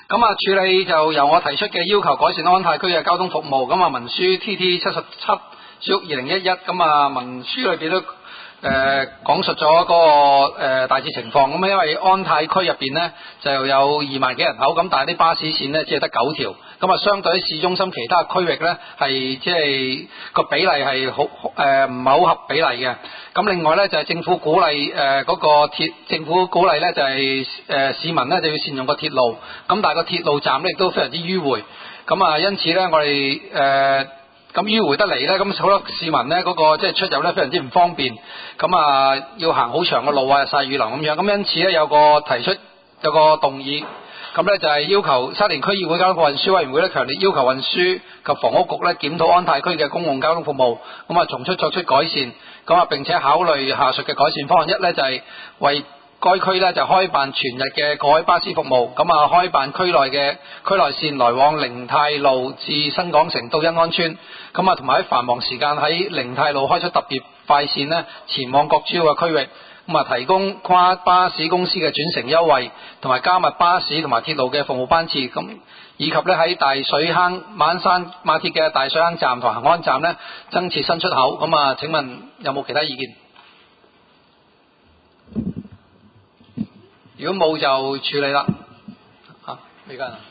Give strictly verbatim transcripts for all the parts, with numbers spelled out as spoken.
咁啊，處理就由我提出嘅要求改善安泰區嘅交通服務。咁啊，文書 T T 七十七小二零一一，咁啊文書裏邊都誒、呃、講述咗嗰、那個誒、呃、大致情況。咁因為安泰區入邊呢就有二萬幾人口，咁但係啲巴士線呢只係得九條。咁啊，相對喺市中心其他區域呢，係即係個比例係好誒唔係好合比例嘅。咁另外呢，就係、是、政府鼓勵誒嗰個鐵，政府鼓勵呢就係、是、誒、呃、市民呢就要善用個鐵路。咁但係個鐵路站呢亦都非常之迂迴。咁啊，因此呢，我哋誒咁迂迴得嚟呢，咁好多市民呢嗰、那個即係、就是、出入呢非常之唔方便。咁啊，要行好長嘅路啊，曬雨淋咁樣。咁因此呢，有個提出有個動議。咁咧就係要求沙田區議會交通運輸委員會咧強烈要求運輸及房屋局咧檢討安泰區嘅公共交通服務，咁啊從速作出改善，咁啊並且考慮下述嘅改善方案。一咧就係為該區咧就開辦全日嘅過海巴士服務，咁啊開辦區內嘅區內線來往寧泰路至新港城到欣安邨，咁啊同埋喺繁忙時間喺寧泰路開出特別快線咧前往各主要嘅區域。咁啊，提供跨巴士公司嘅轉乘優惠，同埋加密巴士同埋鐵路嘅服務班次，咁以及咧喺大水坑馬鞍山馬鐵嘅大水坑站同恒安站咧增設新出口。咁啊，請問有冇其他意見？如果冇就處理啦。啊，呢間啊。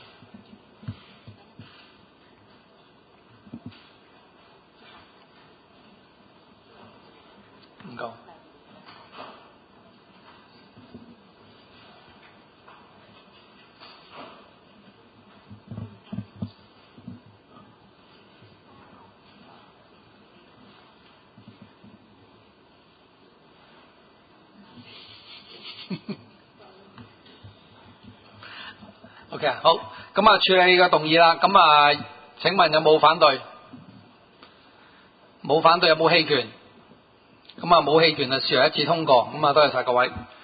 唔夠。OK 好，咁啊處理個動議啦。咁啊，請問有冇反對？冇反對，有冇棄權？咁啊冇棄權啊，視為一致通過。咁啊，多謝晒各位。